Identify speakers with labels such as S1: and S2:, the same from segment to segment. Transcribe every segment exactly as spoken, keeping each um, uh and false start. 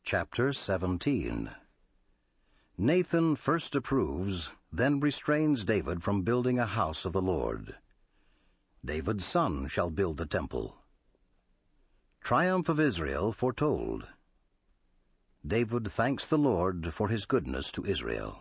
S1: Chapter seventeen. Nathan first approves, then restrains David from building a house of the Lord. David's son shall build the temple. Triumph of Israel foretold. David thanks the Lord for his goodness to Israel.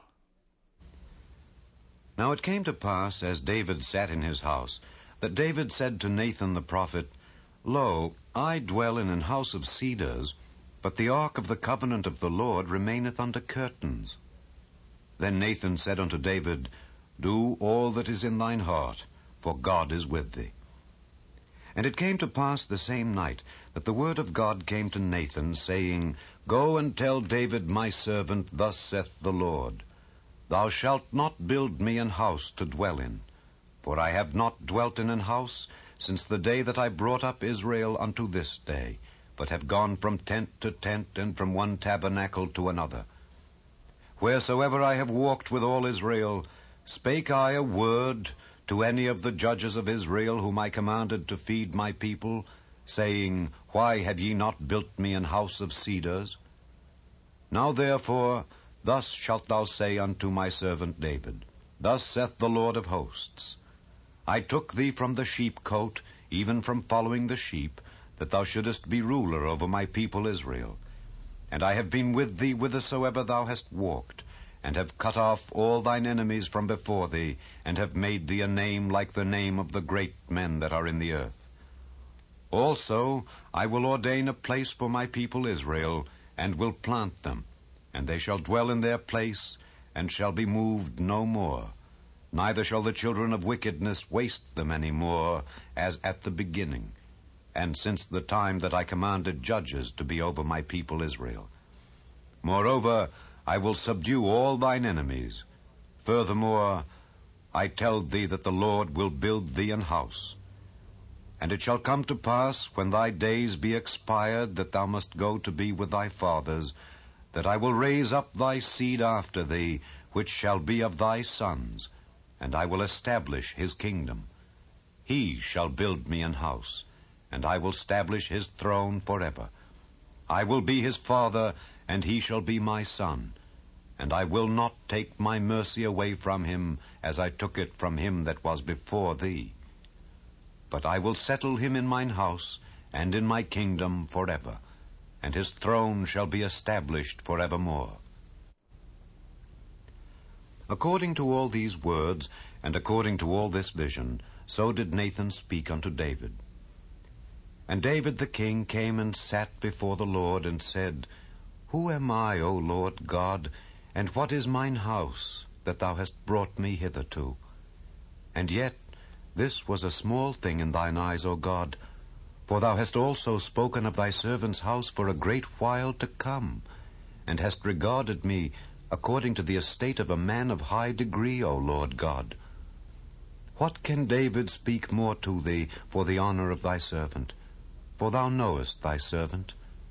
S2: Now it came to pass, as David sat in his house, that David said to Nathan the prophet, Lo, I dwell in an house of cedars, but the ark of the covenant of the Lord remaineth under curtains. Then Nathan said unto David, Do all that is in thine heart, for God is with thee. And it came to pass the same night that the word of God came to Nathan, saying, Go and tell David my servant, Thus saith the Lord, Thou shalt not build me an house to dwell in, for I have not dwelt in an house since the day that I brought up Israel unto this day, but have gone from tent to tent, and from one tabernacle to another. Wheresoever I have walked with all Israel, spake I a word to any of the judges of Israel, whom I commanded to feed my people, saying, Why have ye not built me an house of cedars? Now therefore, thus shalt thou say unto my servant David, Thus saith the Lord of hosts, I took thee from the sheepcote, even from following the sheep, that thou shouldest be ruler over my people Israel. And I have been with thee whithersoever thou hast walked, and have cut off all thine enemies from before thee, and have made thee a name like the name of the great men that are in the earth. Also I will ordain a place for my people Israel, and will plant them, and they shall dwell in their place, and shall be moved no more. Neither shall the children of wickedness waste them any more, as at the beginning, and since the time that I commanded judges to be over my people Israel. Moreover, I will subdue all thine enemies. Furthermore, I tell thee that the Lord will build thee an house. And it shall come to pass, when thy days be expired, that thou must go to be with thy fathers, that I will raise up thy seed after thee, which shall be of thy sons, and I will establish his kingdom. He shall build me an house, and I will establish his throne forever. I will be his father, and he shall be my son. And I will not take my mercy away from him, as I took it from him that was before thee. But I will settle him in mine house, and in my kingdom forever, and his throne shall be established forevermore. According to all these words, and according to all this vision, so did Nathan speak unto David. And David the king came and sat before the Lord, and said, Who am I, O Lord God, and what is mine house, that thou hast brought me hitherto? And yet this was a small thing in thine eyes, O God, for thou hast also spoken of thy servant's house for a great while to come, and hast regarded me according to the estate of a man of high degree, O Lord God. What can David speak more to thee for the honor of thy servant? For thou knowest thy servant.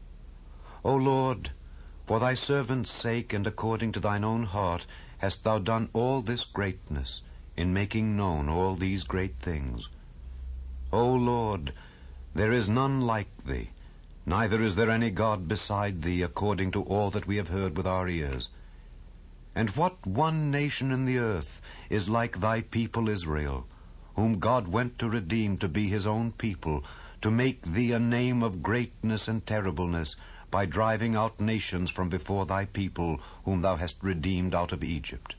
S2: O Lord, for thy servant's sake, and according to thine own heart, hast thou done all this greatness, in making known all these great things. O Lord, there is none like thee, neither is there any God beside thee, according to all that we have heard with our ears. And what one nation in the earth is like thy people Israel, whom God went to redeem to be his own people, to make thee a name of greatness and terribleness, by driving out nations from before thy people, whom thou hast redeemed out of Egypt.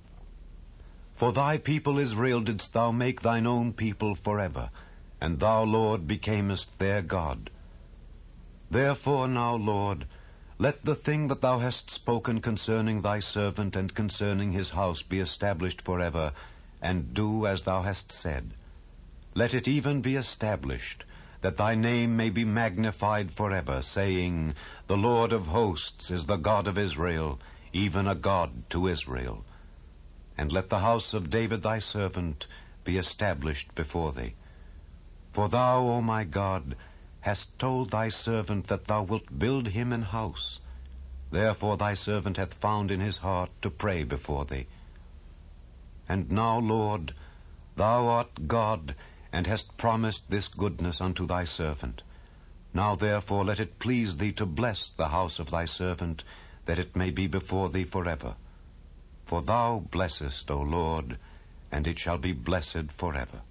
S2: For thy people Israel didst thou make thine own people forever, and thou, Lord, becamest their God. Therefore now, Lord, let the thing that thou hast spoken concerning thy servant and concerning his house be established forever, and do as thou hast said. Let it even be established, that thy name may be magnified forever, saying, The Lord of hosts is the God of Israel, even a God to Israel. And let the house of David thy servant be established before thee. For thou, O my God, hast told thy servant that thou wilt build him an house. Therefore thy servant hath found in his heart to pray before thee. And now, Lord, thou art God, and hast promised this goodness unto thy servant. Now therefore let it please thee to bless the house of thy servant, that it may be before thee forever. For thou blessest, O Lord, and it shall be blessed forever.